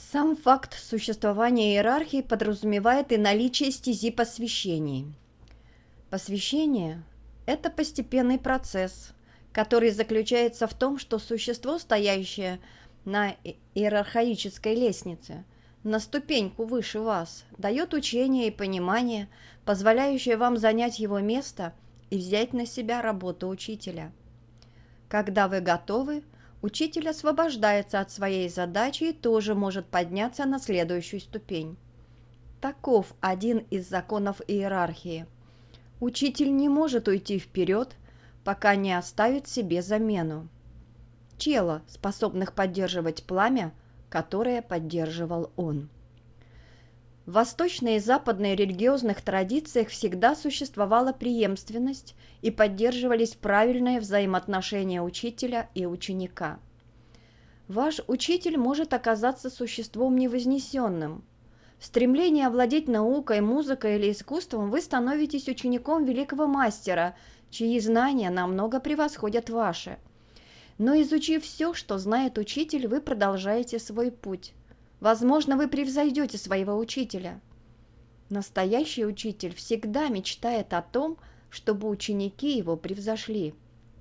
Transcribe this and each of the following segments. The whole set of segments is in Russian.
Сам факт существования иерархии подразумевает и наличие стези посвящений. Посвящение– это постепенный процесс, который заключается в том, что существо, стоящее на иерархической лестнице, на ступеньку выше вас, дает учение и понимание, позволяющее вам занять его место и взять на себя работу учителя. Когда вы готовы, учитель освобождается от своей задачи и тоже может подняться на следующую ступень. Таков один из законов иерархии. Учитель не может уйти вперед, пока не оставит себе замену. Тело, способных поддерживать пламя, которое поддерживал он. В восточной и западной религиозных традициях всегда существовала преемственность и поддерживались правильные взаимоотношения учителя и ученика. Ваш учитель может оказаться существом невознесенным. В стремлении овладеть наукой, музыкой или искусством вы становитесь учеником великого мастера, чьи знания намного превосходят ваши. Но изучив все, что знает учитель, вы продолжаете свой путь. Возможно, вы превзойдете своего учителя. Настоящий учитель всегда мечтает о том, чтобы ученики его превзошли.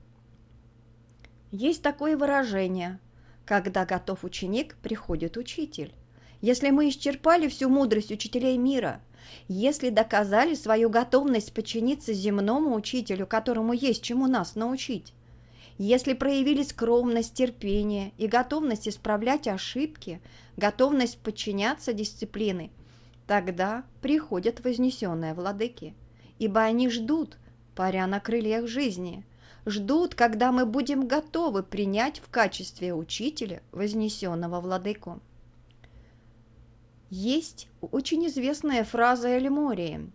Есть такое выражение: когда готов ученик, приходит учитель. Если мы исчерпали всю мудрость учителей мира, если доказали свою готовность подчиниться земному учителю, которому есть чему нас научить, если проявили скромность, терпение и готовность исправлять ошибки, готовность подчиняться дисциплине, тогда приходят вознесенные владыки, ибо они ждут, паря на крыльях жизни, ждут, когда мы будем готовы принять в качестве учителя вознесенного владыку. Есть очень известная фраза Эльмории: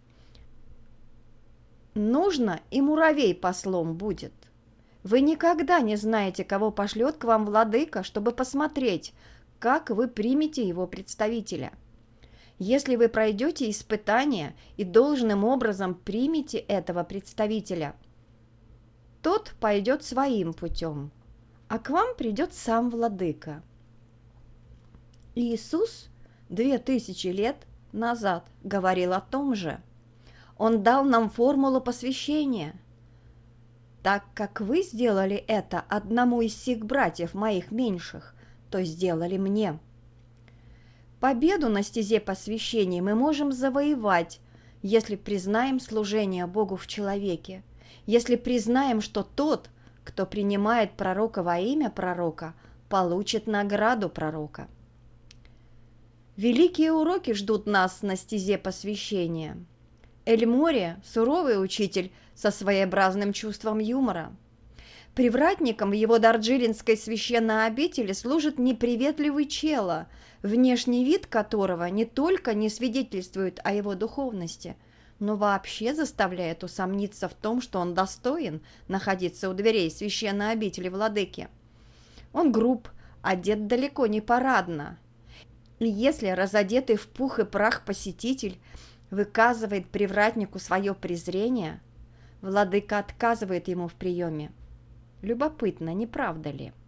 «Нужно, и муравей послом будет». Вы никогда не знаете, кого пошлет к вам владыка, чтобы посмотреть, как вы примете его представителя. Если вы пройдете испытание и должным образом примете этого представителя, тот пойдет своим путем, а к вам придет сам владыка. Иисус 2000 лет назад говорил о том же. Он дал нам формулу посвящения. Так как вы сделали это одному из сих братьев моих меньших, то сделали мне. Победу на стезе посвящения мы можем завоевать, если признаем служение Богу в человеке, если признаем, что тот, кто принимает пророка во имя пророка, получит награду пророка. Великие уроки ждут нас на стезе посвящения. Эльмория – суровый учитель со своеобразным чувством юмора. Привратником в его дарджилинской священной обители служит неприветливый чела, внешний вид которого не только не свидетельствует о его духовности, но вообще заставляет усомниться в том, что он достоин находиться у дверей священной обители владыки. Он груб, одет далеко не парадно. И если разодетый в пух и прах посетитель выказывает привратнику свое презрение, владыка отказывает ему в приеме. Любопытно, не правда ли?